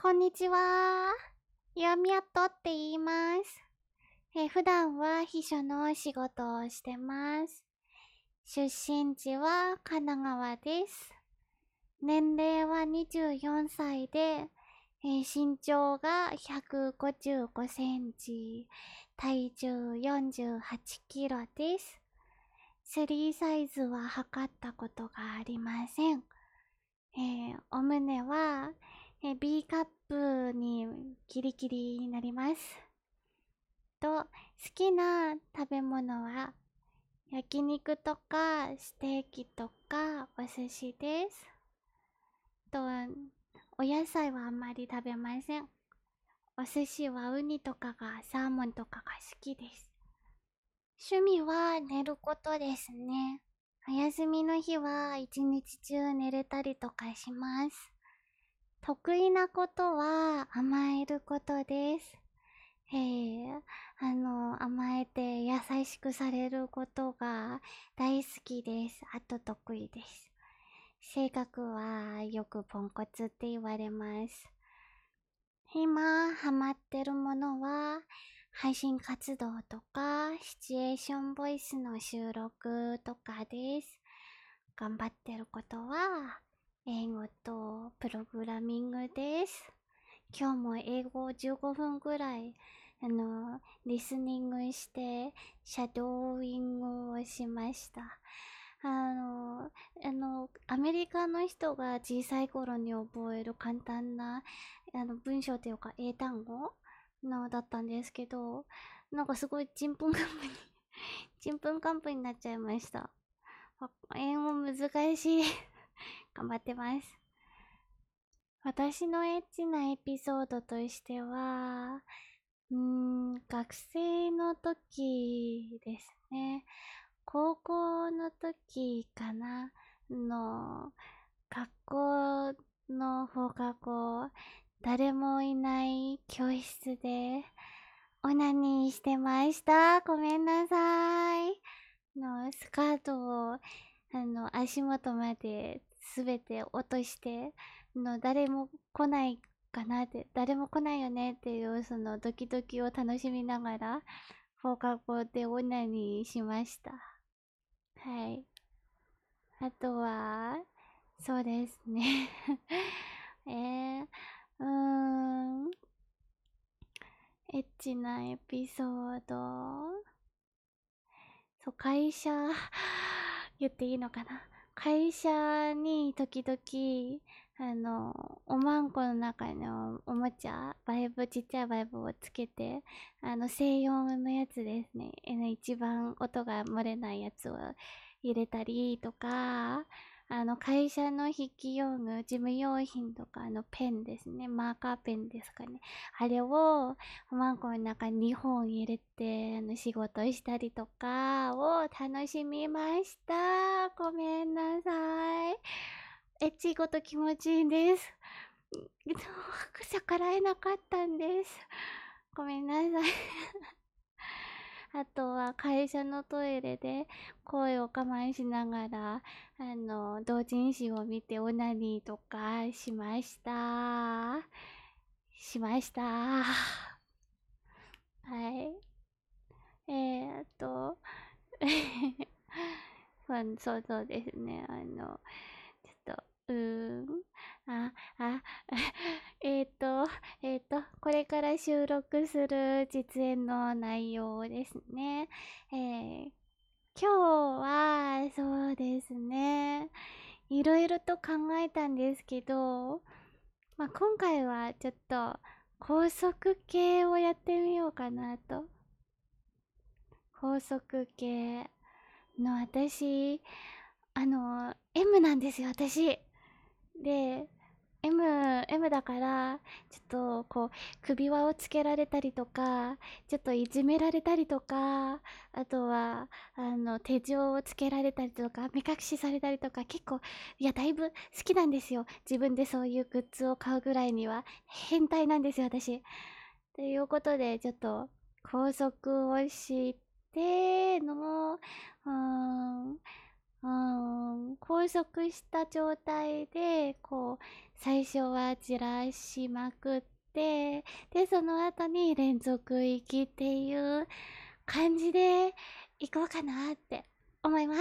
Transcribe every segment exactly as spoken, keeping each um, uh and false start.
こんにちは。ヤミヤットって言います。えー普段は秘書の仕事をしてます。出身地は神奈川です。年齢はにじゅうよんさいで、えー身長がひゃくごじゅうごセンチ、体重よんじゅうはちキロです。スリーサイズは測ったことがありません。えーお胸は、えー B カップにギリギリになります。と、好きな食べ物は焼肉とかステーキとかお寿司です。と、お野菜はあんまり食べません。お寿司はウニとかがサーモンとかが好きです。趣味は寝ることですね。お休みの日は一日中寝れたりとかします。得意なことは甘えることです。へえ、あの、甘えて優しくされることが大好きです。あと得意です。性格はよくポンコツって言われます。今ハマってるものは配信活動とかシチュエーションボイスの収録とかです。頑張ってることは英語とプログラミングです。今日も英語をじゅうごふんぐらいあのリスニングしてシャドーイングをしました。あのあのアメリカの人が小さい頃に覚える簡単なあの文章というか英単語のだったんですけど、なんかすごいちんぷんかんぷんにちんぷんかんぷんになっちゃいました。あ英語難しい頑張ってます。私のエッチなエピソードとしては、うーん、学生の時ですね。高校の時かなの、学校の放課後、誰もいない教室で、オナニーしてました。ごめんなさい。の、スカートを、あの、足元まですべて落として、の、誰も来ないかなって、誰も来ないよねっていう、そのドキドキを楽しみながら、放課後でオナニーしました。はい。あとは、そうですね。えー、うーん、エッチなエピソード。そう、会社、言っていいのかな。会社に時々、あの、おまんこの中のおもちゃ、バイブ、ちっちゃいバイブをつけて、あの、声用のやつですね。あの一番音が漏れないやつを入れたりとか、あの、会社の筆記用具、事務用品とか、あの、ペンですね。マーカーペンですかね。あれを、おまんこの中ににほん入れて、あの、仕事したりとかを楽しみました。ごめんなさい。エッチいこと気持ちいいんです。逆らえなかったんです。ごめんなさい。あとは会社のトイレで声を我慢しながら、あの、同人誌を見てオナニーとかしました。しました。はい。えー、あと、そうそうそうですね。あの、ちょっと、うーん。あ、あ、えっと、えっと、これから収録する実演の内容ですね。えー、今日は、そうですね。いろいろと考えたんですけど、まあ、今回はちょっと高速系をやってみようかなと。高速系の私、あの、エム なんですよ、私。で、M、M だから、ちょっと、こう、首輪をつけられたりとか、ちょっといじめられたりとか、あとは、あの、手錠をつけられたりとか、目隠しされたりとか、結構、いや、だいぶ好きなんですよ。自分でそういうグッズを買うぐらいには、変態なんですよ、私。ということで、ちょっと、高速をしての、うーん、 うーん、拘束した状態で、こう、最初はじらしまくって、で、その後に連続息っていう感じでいこうかなって思います。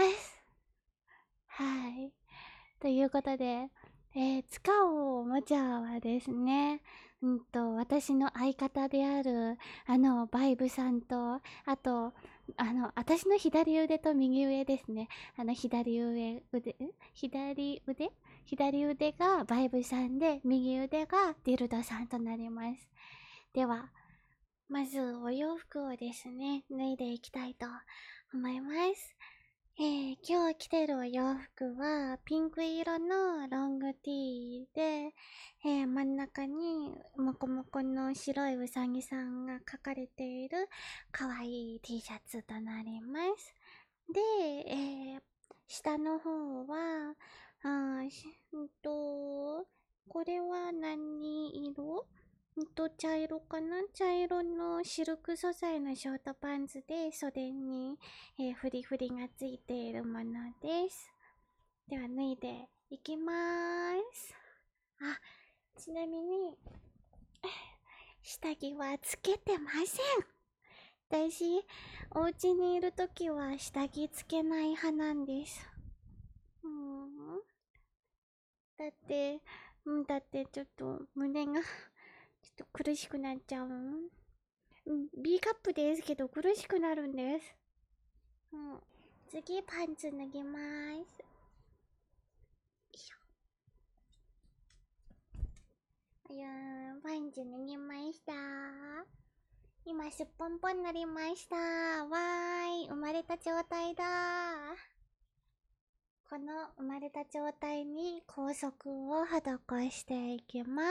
はい。ということで、えー、使うおもちゃはですね、うんと、私の相方である、あの、バイブさんと、あと、あの、私の左腕と右上ですね。あの、左上、腕、左腕左腕がバイブさんで、右腕がディルドさんとなります。では、まずお洋服をですね、脱いでいきたいと思います。えー、今日着てるお洋服はピンク色のロングティーで、えー、真ん中にモコモコの白いうさぎさんが描かれている可愛い T シャツとなります。で、えー、下の方は、あーしんと、これは何色んと、茶色かな茶色のシルク素材のショートパンツで袖に、えー、フリフリがついているものです。では脱いでいきまーす。あ、ちなみに、下着はつけてません。私、お家にいるときは下着つけない派なんです。うーん。だって、うん、だってちょっと胸がちょっと苦しくなっちゃう。うん、B カップですけど苦しくなるんです。うん。次パンツ脱ぎまーす。よいしょ。いやー、パンツ脱ぎました。今すっぽんぽんなりました。わーい、生まれた状態だ。この生まれた状態に高速を施していきます。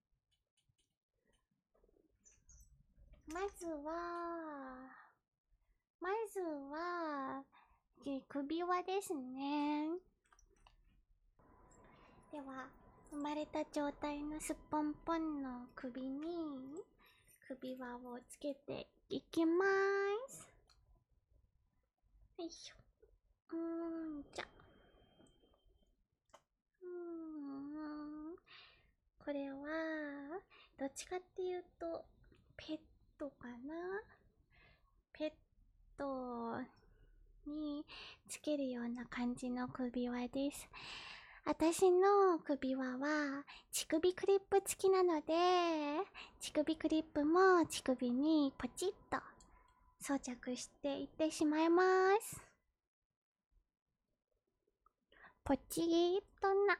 まずは、まずは、首輪ですね。では、生まれた状態のすっぽんぽんの首に首輪をつけていきまーす。よいしょ。うーん、じゃ。うーん。これは、どっちかっていうと、ペットかな？ペットにつけるような感じの首輪です。私の首輪は乳首クリップ付きなので、乳首クリップも乳首にポチッと装着していってしまいます。ポチッとな。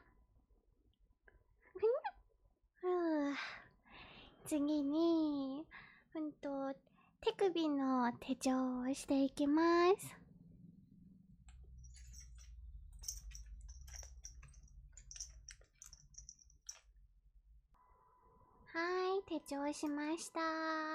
ふぅ。次に、うんと、手首の手錠をしていきます。はい、手錠しました。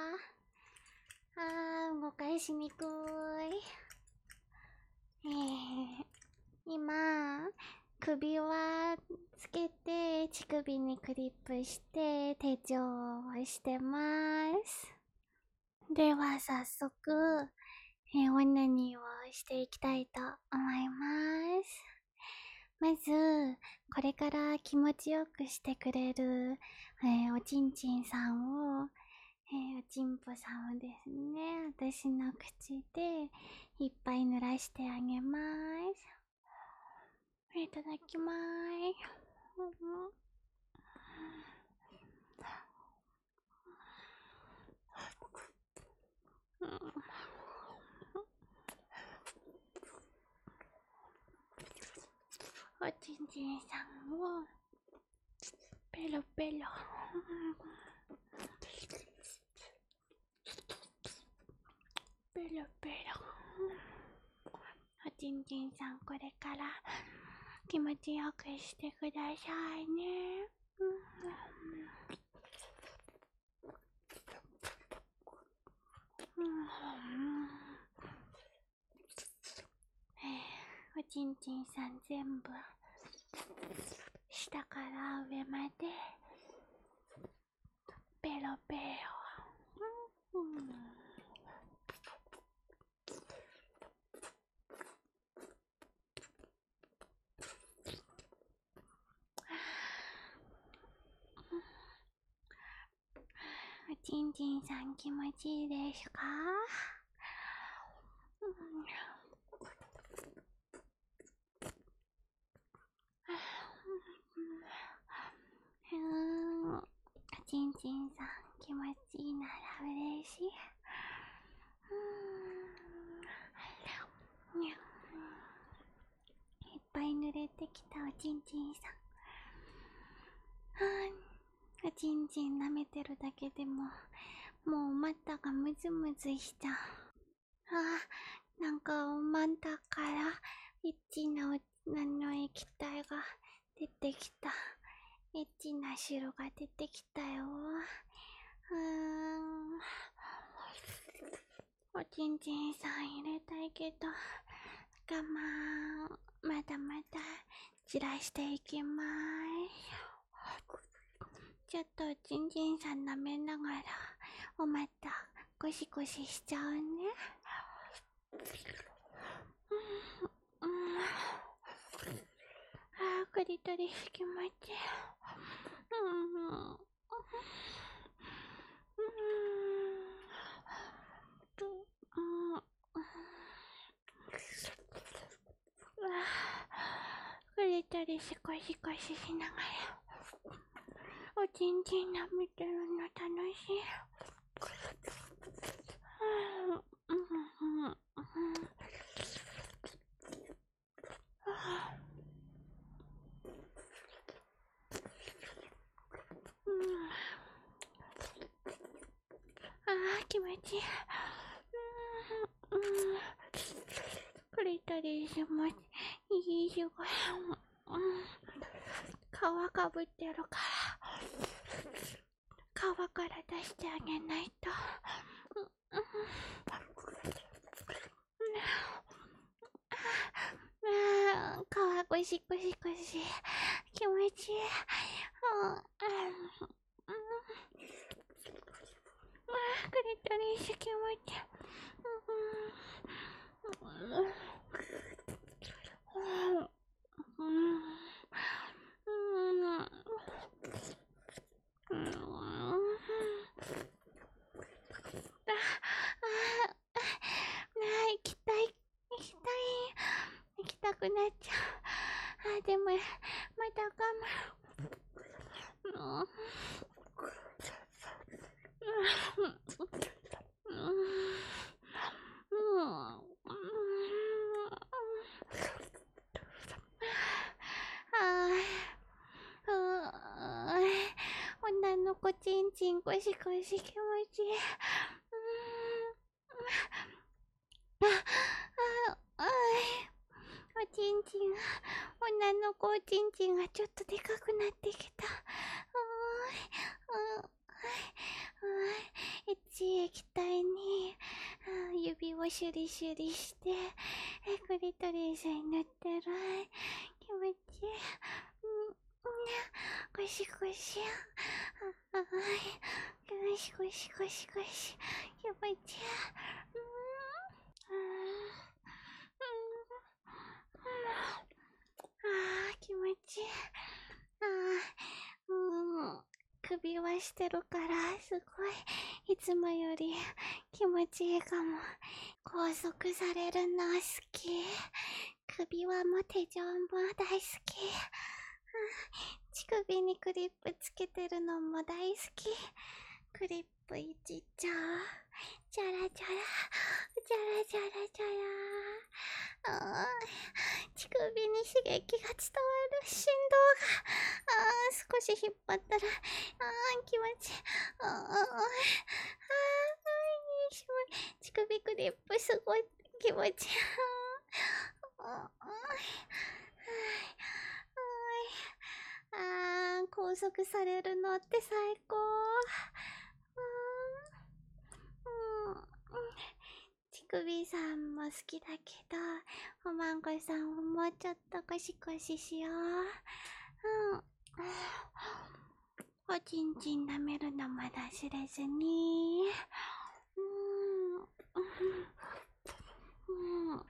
あー、動かしにくい。えー、今、首輪つけて乳首にクリップして手錠をしてます。では早速、えー、オナニーをしていきたいと思います。まず、これから気持ちよくしてくれる、えー、おちんちんさんを、えー、おちんぽさんをですね、私の口でいっぱい濡らしてあげます。いただきまーす。うん、おちんちんさんをペロペロペロペロ。おちんちんさん、これから気持ちよくしてくださいね。うんうん、おちんちんさん全部下から上までペロペロ。うんうんちんちんさん気持ちいいですか？うん、うん、ちんちんさん気持ちいいなら嬉しい。うん、いっぱい濡れてきたおちんちんさん。おちんちん舐めてるだけでももう股がムズムズしちゃう。あ、なんかおまんたからエッチなおあの液体が出てきた。エッチな汁が出てきたよ。うーん、おちんちんさん入れたいけど我慢。まだまだ散らしていきまーす。ちょっとおちんちんさん舐めながらおまたゴシゴシしちゃうね。うん、うん、あー、クリトリス気持ちいい。うん、うん、うん、クリトリスゴシゴシしながらおちんちん舐めてるの楽しい。うん、うん、うん、あー気持ちいい。うん、うん、クリトリスもいいしごい。うん、皮かぶってるから皮から出してあげないと。うん、うん、あー皮ゴシゴシゴシ気持ちいい。うん、うん、クリトリス気持ちいい。うん、うん、うん、うん、ああ、あ、行きたい、行きたい、行きたくなっちゃう。あ、でも、まだ我慢。うん、うん、うん、うん、ああ、女の子ちんちんゴシゴシ気持ちいい。うん、あ、あ、あ、おちんちん、女の子おちんちんがちょっとでかくなってきた。うん、うん、エッチ液体に指をシュリシュリしてクリトリスに塗ってる。気持ちいい。うん、ゴシゴシ、あ、ゴシゴシゴシゴシ気持ちいい。うん、あー気持ちいい。あー、うん、首はしてるからすごいいつもより気持ちいいかも。拘束されるの好き。首輪も手錠も大好き。乳首にクリップつけてるのも大好き。クリップいじっちゃう。チャラチャラ、チャラチャラチャラ。あー、乳首に刺激が伝わる振動が。あー、少し引っ張ったら、あー、気持ちいい。あー、あー、あー、乳首クリップすごい気持ちいい。あー、拘束されるのって最高。うん、うん、乳首さんも好きだけど、おまんこさんももうちょっとゴシゴシしよう。うん、おちんちん舐めるのも忘れずに。うん、うん、うん、うん、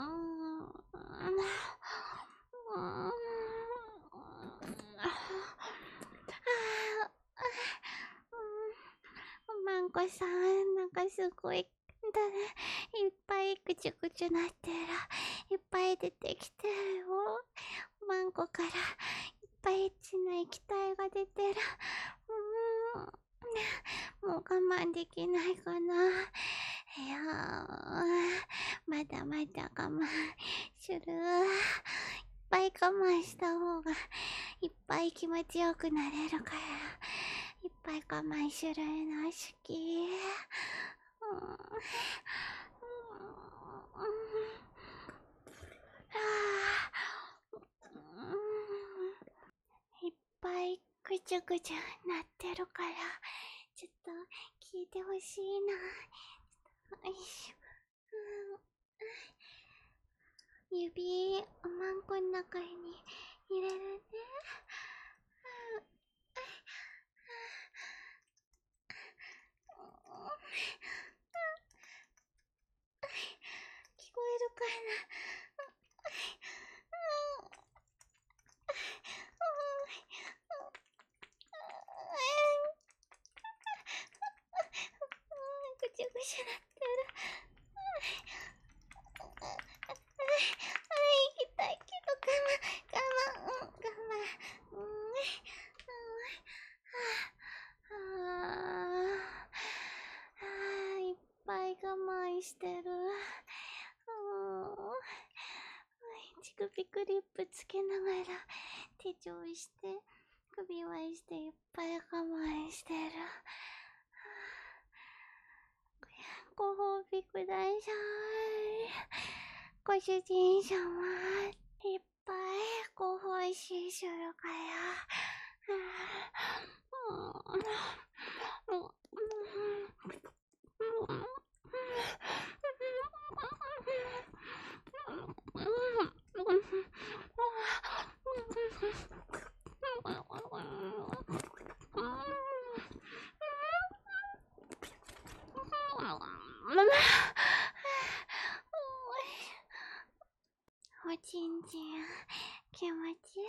うん、 んこさん、なんかすごい、だね、いっぱいくちゅくちゅなってる。いっぱい出てきてるよ。マンコからいっぱいエッチな液体が出てる。うーん、もう我慢できないかな。いやー、まだまだ我慢する。いっぱい我慢した方がいっぱい気持ちよくなれるから、いっぱい我慢するの好き。うん、いっぱいぐちゅぐちゅなってるから、ちょっと聞いてほしいな。よいしょ。うん、指、おまんこの中に入れるね。聞こえるかな。ぐちゅぐちゅなってる。行きたいけど我慢、我慢、うん、我慢。うん、はあ、いっぱい我慢してる。乳首クリップつけながら手錠して、首輪していっぱい我慢してる。ご褒美ください。ご主人様、いっぱいご奉仕するから。おちんちん気持ちいい？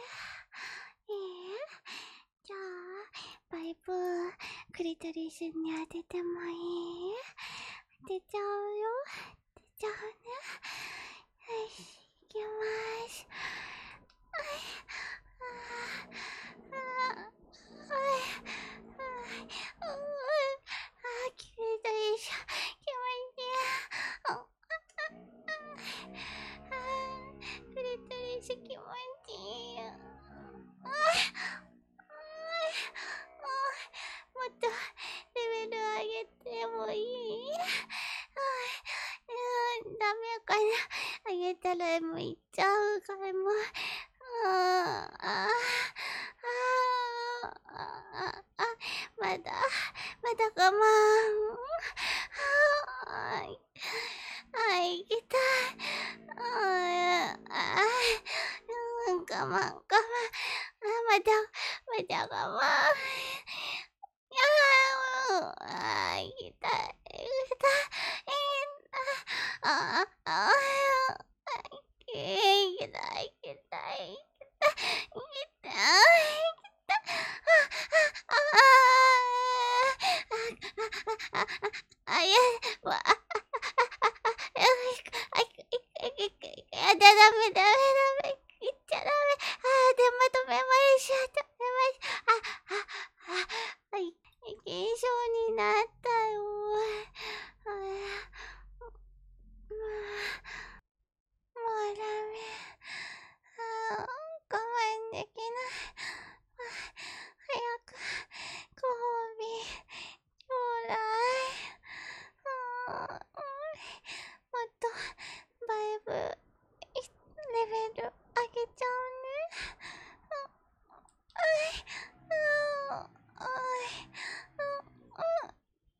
じゃあバイブクリトリスに当ててもいい？当てちゃうよ。当てちゃうね。よし、いきます。あ、きれいだでしょ。気持ちいい。クリトリス気持ちいい。もっとレベル上げてもいい？ダメかな。上げたらもういっちゃうからもう。ああああ、まだまだ我慢。はい、はい、行きたい。ああ、我慢我慢。まだまだ我慢。ああ、行きたい行きたい。ああああ、行きたい行きたい行きたい行きたい。ああ、あ、いや、わ、あ、あ、ダメダメダメ、言っちゃダメ。ああ、でまとめましょう。止めましょう。あ、あ、あ、はい、現象になったよ。あ、もうダメ。あ、我慢できない。早くご褒美ちょうだい。もっとバイブレベル上げちゃうね。あい、あい、あい、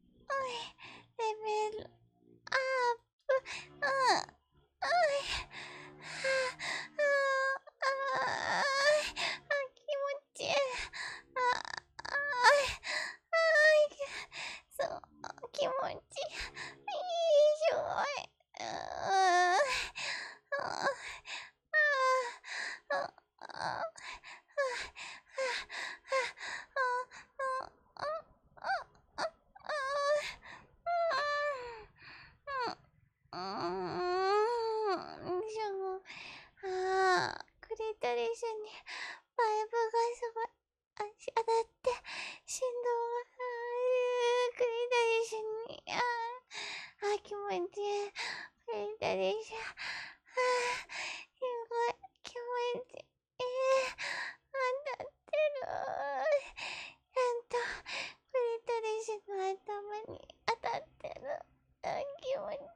でしょ。はあ、すごい気持ちいい。当たってる。ちゃんとクリトリスの頭に当たってる。あ、気持ちいい。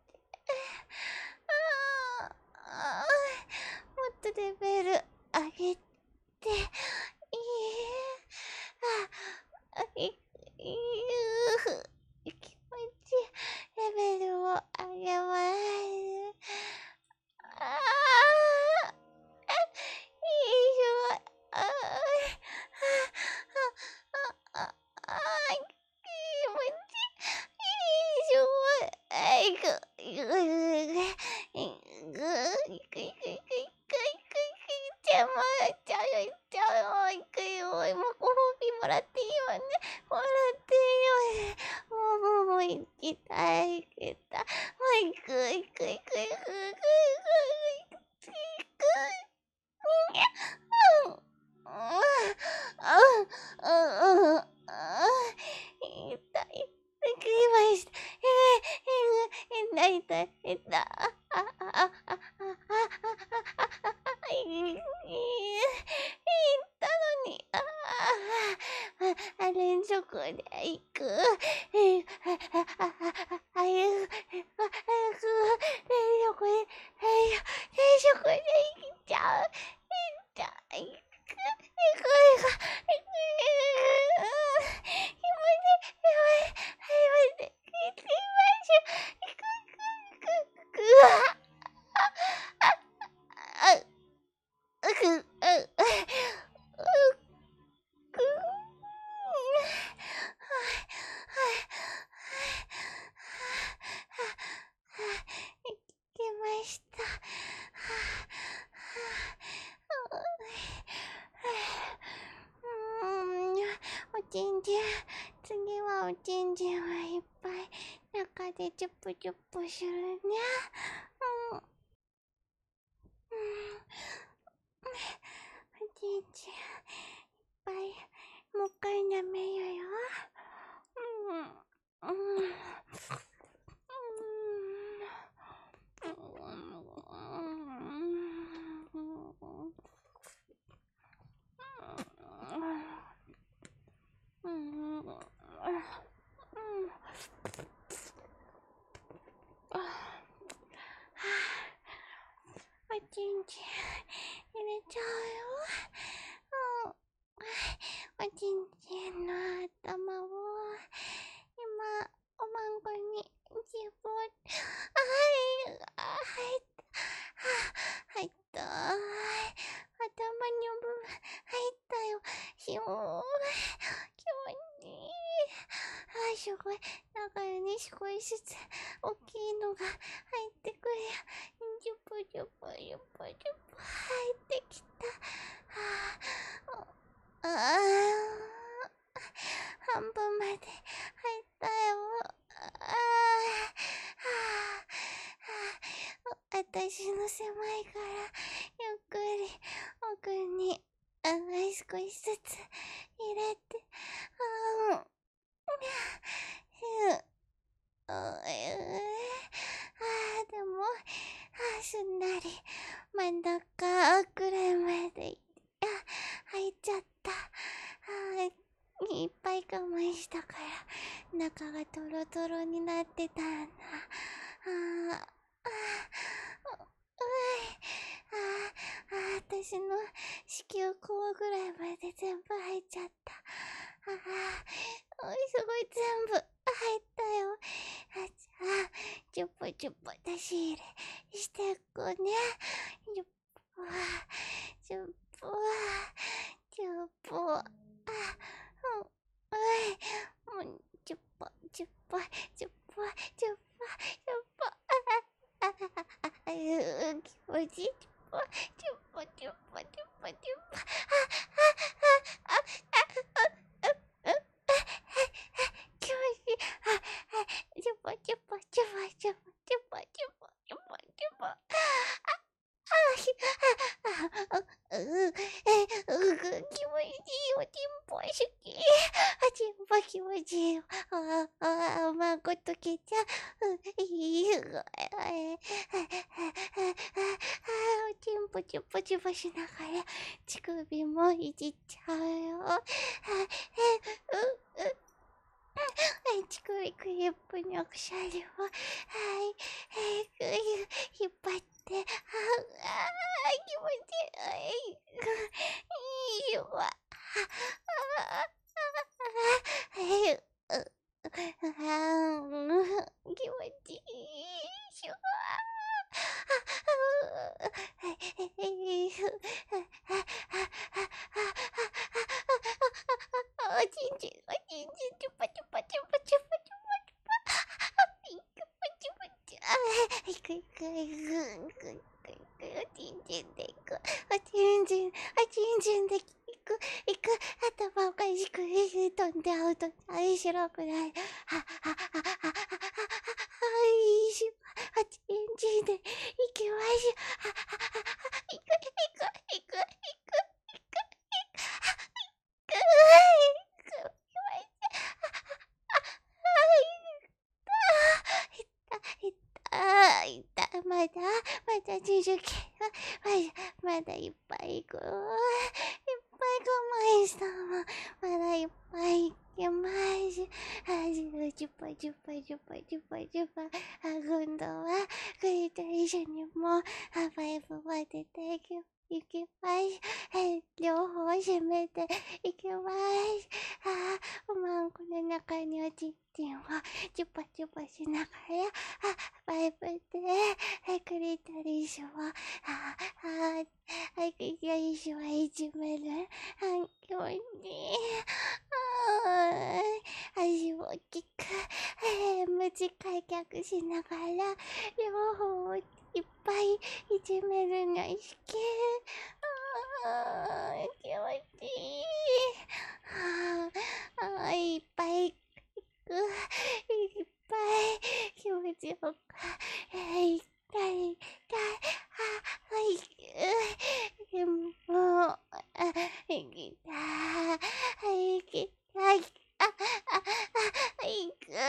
ああ、もっとレベル上げていい。あ、いい。気持ちいい。レベルを上げます。ああ、いいよ。ああ、ああ、ああ、気持ちいいよ。あいく、いく、いく、いく、いく、いく、いく、いく、いく、いく、ちゃま、ちゃうよ、ちゃうよ、いくよ。もうご褒美もらっていいわね。もらっていいわね。もう、もう、もう、行きたい、行きたい。もう、行く、行く、行く、行く、行く、行く、行く、行く。うん、うん、うん、うん、うん、痛い、痛いました。痛い、痛い、痛い、痛い。あ、あ、あ、あ、あ、あ、あ、あ、いい、ったのに、ああ、連続で行く。あ、あ、あ、あ、いう、連続で、連続で行っちゃう。じゃあ、行く、行く、行く、行く、行く、気持ち、気持ち、気持ち、行きましょう。行く、行く、行く、行く、あ、あ、あ、うく、う、う、く、行きました。おちんちん、次はおちんちんはいっぱい中でチュップチュップするね。うん、うん、おちんちんいっぱいもう一回舐めるよ。うん、うん、うん、うん、うん、おちんちん入れちゃうよ。うん、おちんちんの頭を今おまんこに自分、あい、あ、入った、入った、頭におぶ入ったよ。しょー、気持ちいい。あ、すごい、中に少しずつ大きいのが入ってくるよ。ジュプジュプジュプジュプ入ってきた。はあ、ああ、半分まで入ったよ。ああ、はあ、私の狭いからゆっくり奥にあ少しずつ入れて、ああ、ああ、でも、あ、すんなり真ん中くらいまで入っちゃった。あ、いっぱい我慢したから中がトロトロになってたんだ。ああ、ああ、うい、ああ、私の子宮口ぐらいまで全部入っちゃった。ああ、すごい全部入ったよ。あ、じゃあ、チュッポチュッポ出し入れしていくね。チュッポ、チュッポ、チュッポ、あ、うん、うい、もう、チュッポ、チュッポ、チュッポ、チュッポ、チュッポ、ああ、ああ、ああ、気持ちいい。チュッポ、チュッポ、チュッポ、チュッポ、チュッポ、あ、あ、あ、あ、あ、あ、あ、気持ちいい。あ、あ、チュッポ、チュッポ、チュッポ、チュッポ、チュッポ、チュッポ、チュッポ、チュッポ、あ、あ、ひ、あ、あ、う、う、え、う、気持ちいい。おちんぽ好き。おちんぽ気気持ちいい。ああ、まことけちゃう。いい。ああ、チンポチンポチンポしながら乳首もいじっちゃうよ。あ、え、う、う、乳首クリップにおくしゃれを、はい、えー、引っ張って、ああ、気持ちいい。いいよ。ああ、えー、う、あー、気持ちいい。しょあ、ちんちん、あ、ちんちん、チュパチュパチュパチュパチュパチュパ、いくパチュパチュ、あ、いくいくいくいくいくいく、おちんちんでいく、おちんちん、おちんちんでいく、いく、頭おかしく飛んでアウト、あいしろくない、は、は、は、は、は、は、はい、しば、おちんちんでいきましょう、は、は、は、は、いくいくいくいくいくいくいくいく、いったいった、まだまだじゅっけん、まだまだいっぱいいく、いっぱい我慢したもん、まだいっぱいいけます。あ、じゅう、じゅっぱいじゅっぱいじゅっぱいじゅっぱいじゅっぱい、あ、今度はクリと一緒にもあ、パイプ当てていきいきます。え、両方締めていきます。あ、おまんこの中におちんちんをチュパチュパしながら、あ、パイプで、え、クリトリスを、あ、あ、あ、クリトリスをいじめる。あ、気持ちいい。あー、足を大きく、えー、短い逆しながら、両方をいっぱいいじめるの好き。あー、気持ちいい。あー、あー、いっぱいいく。いっぱい気持ちよく。えー、痛い、痛い。あ、いく。でも、あ、いきたい。いきたい。あ、あ、あ、いく。えー、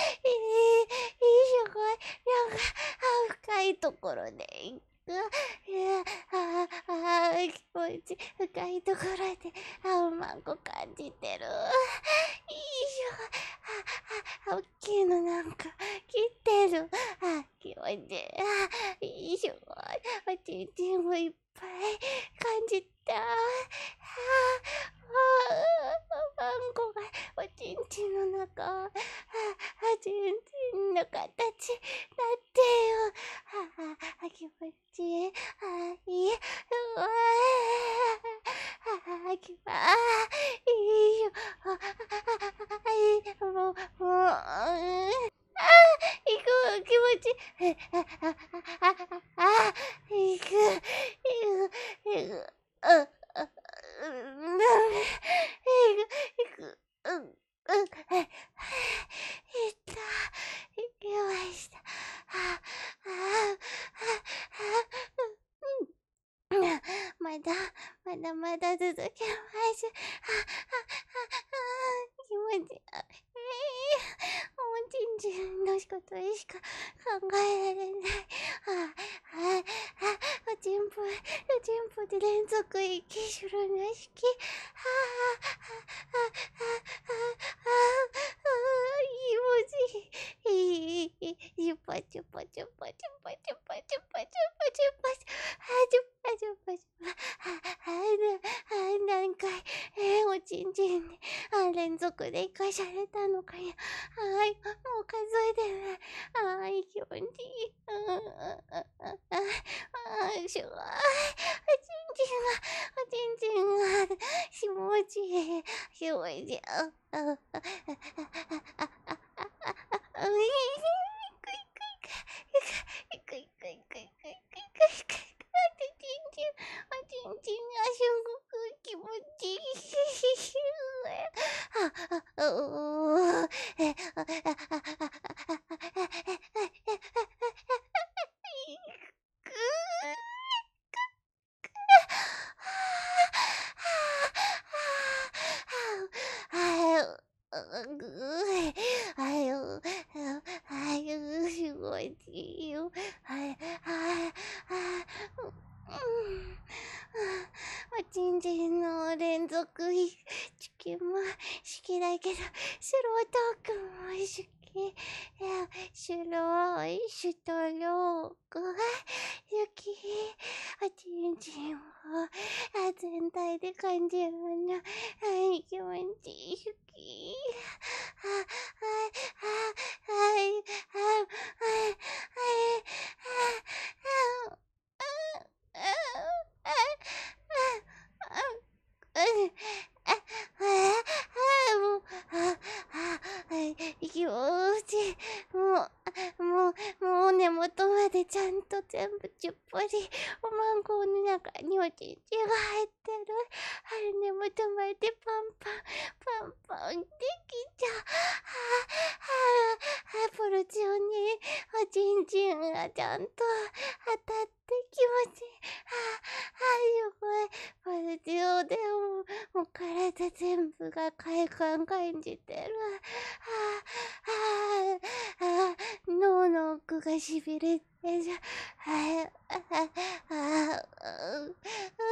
すごい。なんか、あ、深いところでいく。ああ、あ、気持ち深いところで、あ、マンコ感じてる。いいしょ。あ、あ、大きいのなんか切ってる。あ、気持ちいい。あ、いいしょ。おちんちんもいっぱい感じた。あ、あ、マンコがおちんちんの中、あ、あ、ちんちんの形なってよ。あ、あ、気持ちいい。あ、いい。うわあ、気持ちいいよ。あ、あ、いい。もう、もう、あ、いく、気持ちいい。あ、あ、あ、あ、あ、いく、いく、いく、あ、あ、うん、いく、いく、うん、うん、はい、いった、いきました。あ、あ、あ、うん、まだ、まだまだ続けます。あ、あ、あ、気持ちいい。えー、もうちんちんのことしか考えられない。あ、あ、あ、おちんぽ、おちんぽで連続息するの好き。あ、あ、あ、あ、あ、あ、気持ちいい。いい、チュパチュパチュパチュパチュパチュパチュパチュパチュパチュパチュパチュパ、あ、あ、あ、何回、えー、おちんちんに、あ、連続で生かされたのかや。はい、もう数えてない。はい、気持ちいい。うん、あ、あ、あ、あ、しゅわー。おちんちんが、おちんちんが、気持ちいい。気持ちいい。あ、あ、あ、あ、あ、あ、あ、あ、あ、あ、あ、いくいくいく。いくいくいくいくいくいくいくいく。おちんちん、おちんちんがすごく気持ちいい。あ、あ、うー、え、あ、あ、あ、あ、あ、あ、あ、いく。 ぐー。あゆ、あゆ、すごいよ。はい、はい、はい。おちんちんの連続チキンも好きだけど、スロートークも好き。いや、白いシュトロークが好き。おちんちんを全体で感じるの。はい、気持ちいい。好き。は、はい、はい、はい、はい、はい、はい、はい、はい、気持ちいい。もう、もう、もう根元までちゃんと全部ちゅっぽり、おまんこの中におちんちんが入ってる。はい、根元までパンパン、パンパンできちゃう。はあ、はあ、ポルチョにおちんちんがちゃんと当たって気持ちいい。はあ、はい、すごい。ポルチョでも、もう体全部が快感感じてる。はあ、はあ、はあ、脳の奥がしびれてる。はい、あ、あ、あ、う、う、もう、もう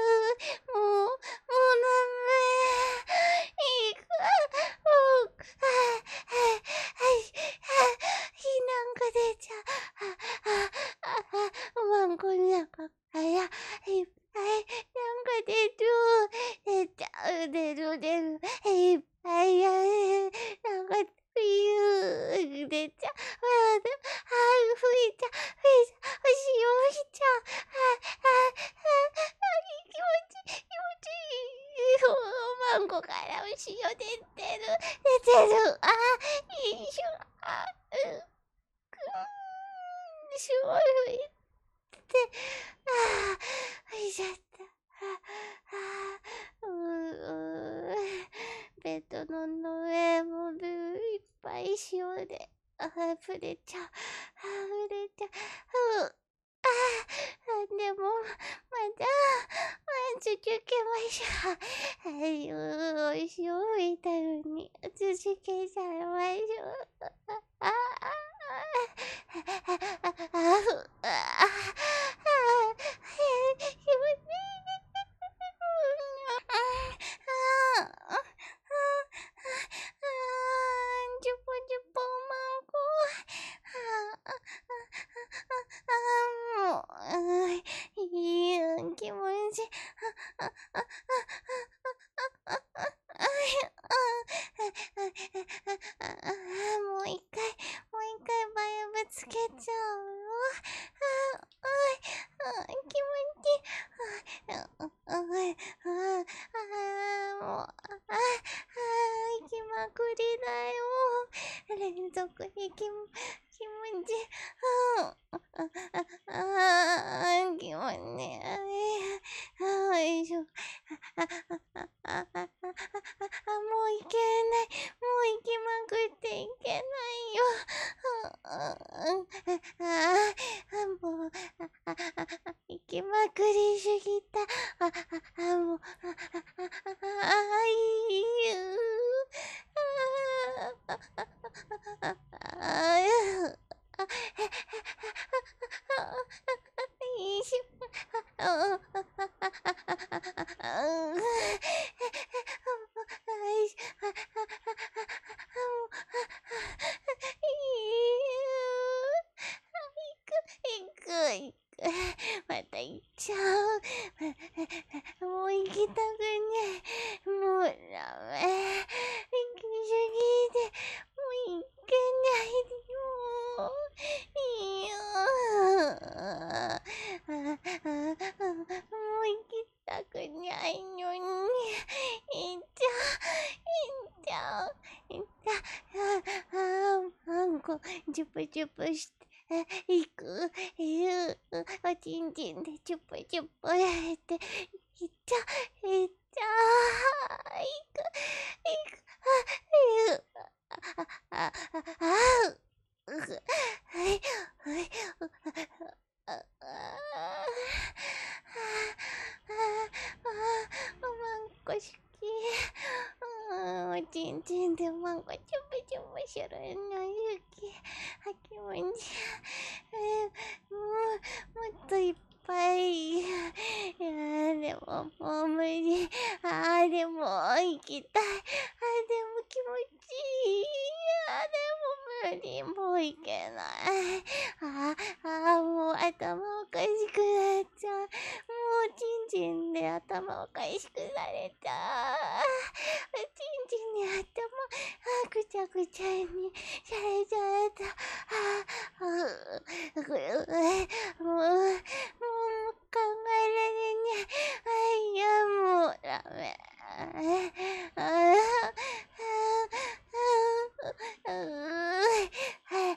ダメ。いいか、もう、はい、はい、はい、はい、火なんか出ちゃう。あ、あ、あ、あ、おまんこの中から、いっぱい、なんか出る。出ちゃう、出る、出る。いっぱいやる。なんか、ふゆー出ちゃう。あ、でも、あ、吹いちゃう、吹いちゃう、潮吹いちゃう。あ、あ、あ、あ、気持ちいい、気持ちいい。おまんこからお潮出てる、出てる。あ、いいしょ。あ、う、くん、すごい吹いて、あ、吹いちゃった。あ、あ、う、う、ベッドの上もぶいっぱい潮で、あ、触れちゃう。あ、触れちゃう。う、あ、でも、まだ、ま、続けましょう。はい、う、お潮吹いたのに、続けちゃいましょう。あ、あ、あ、あ、あ、あ、あ、あ、気持ちいい。ジュポジュポマンコ。あ、もう、いい気持ち。もう一回、もう一回バイブつけちゃうよ。あ、気持ちいい。あ、あ、もう、あ、行きまくりだよ。連続で気持ちいい。あ、あ、気持ちいい。よいしょ。あ、あ、あ、もういけない。もう行きまくっていけないよ。あ、あ、もう、行きまくりすぎた。あ、あ、もう、あ、あ、いいよ。あ、あ、いいし。あ、また行っちゃう。もう行きたくねえ。もうダメ。行きすぎて、もう行けないよ。いいよ。もう行きたくないのに。行っちゃう。行っちゃう。行っちゃう。ああ、なんか、ジュプジュプして。いく、いう、おちんちんでチュプチュプやれて、いっちゃ、いっちゃ、いく、いく、あ、いう、あ、あ、あ、あ、う、はい、はい、あ、あ、あ、おまんこ好き。おちんちんでおまんこチュプ白いの雪、あ、気持ちいい。えー、もう、もっといっぱい。いやー、でも、もう無理。あー、でも、行きたい。あー、でも気持ちいい。あー、でも無理。もう行けない。あー、あー、もう頭おかしくなっちゃう。もう、ちんちんで頭おかしくなれた。ちんちんに頭、あ、ぐちゃぐちゃにされちゃった。ああ、う、これ、もう、もう考えられにゃ。あ、いや、もう、ダメ。ああ、ああ、あ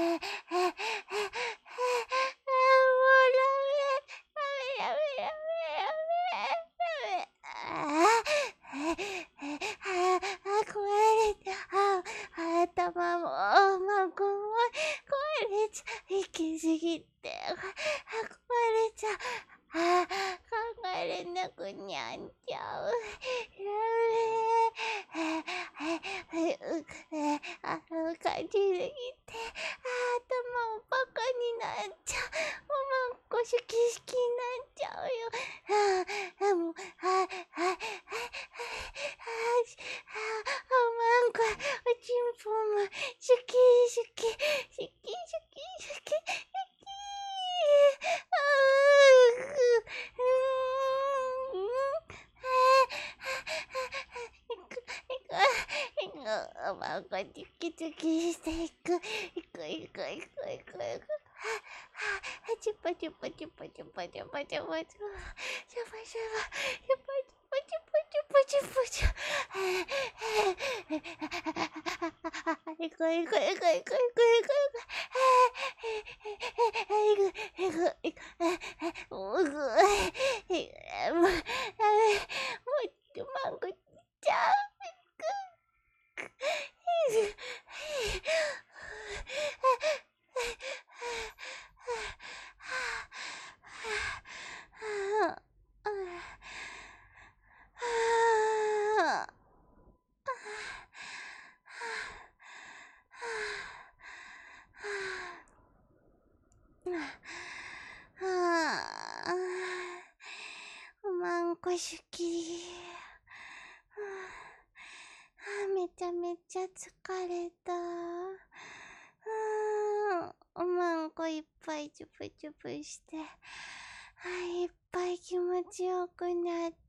頭も、マンコも壊れちゃう。行き過ぎて、あ、壊れちゃう。あ、考えれなくにゃんちゃう。やべえ。あの感じすぎて、あ、頭もバカになっちゃう。もうマンコシキシキになっちゃうよ。ああ、もう、あ、あ、あ、あ、あ、マンコ、おちんぽも、シュキシュキ、シュキシュキシュキ、シュキー。あー、うーん、いく、いく、いく、マンコチキチキしていく、いく、いく、いく、いく、いく、は、は、チュパチュパチュパチュパチュパチュパチュパチュパチュパチュパチュパチュパチュパチュパチュパチュ、いく、いく、いく、いく、いく、いく、いく、いく、いく、いく、いく、もう、もう、もう、マンコちゃう。マンコ好き。めちゃめちゃ疲れた。おまんこいっぱいチュプチュプして、いっぱい気持ちよくなった。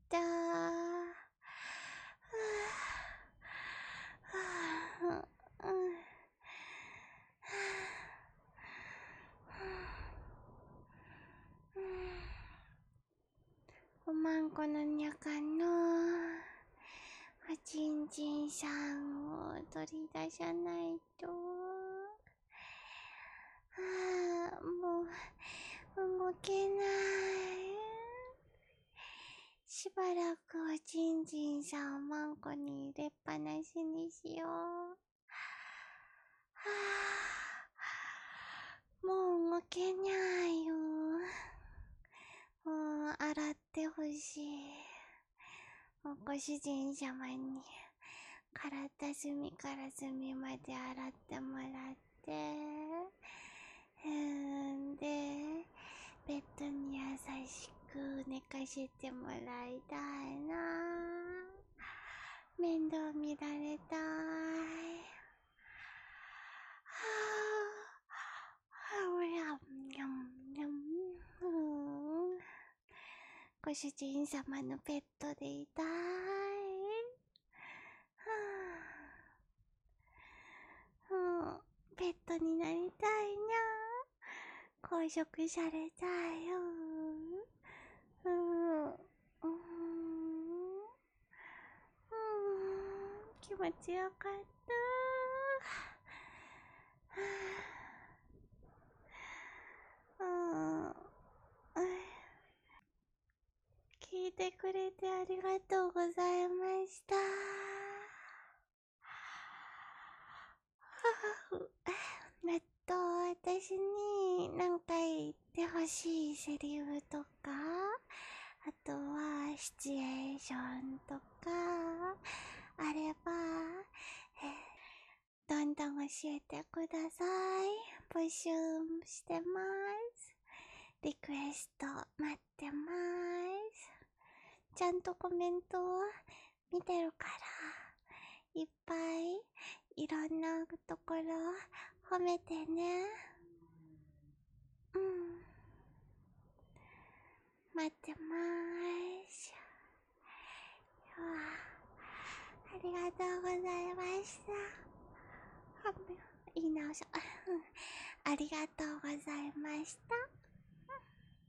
おまんこのにゃかのおちんちんさんを取り出さないと。ああ、もう動けない。しばらくおちんちんさんをまんこに入れっぱなしにしよう。はあ、もう動けないよ。もう洗ってほしい。ご主人様に体隅から隅まで洗ってもらって、んでベッドに優しく寝かせてもらいたいな。面倒見られたい。はあ、おやんやんやん。ご主人様のベッドでいたい。はあ、うん、ベッドになりたいにゃ。拘束されたいよ。うん、うん、うん、気持ちよかった。うん、聞いてくれてありがとうございました。えっと、私に何か言ってほしいセリフとか、あとはシチュエーションとかあれば、えどんどん教えてください。募集してます。リクエスト待ってます。ちゃんとコメントを見てるから、いっぱいいろんなところ褒めてね。うん。待ってまーす。ありがとうございました。言い直しょ。ありがとうございました。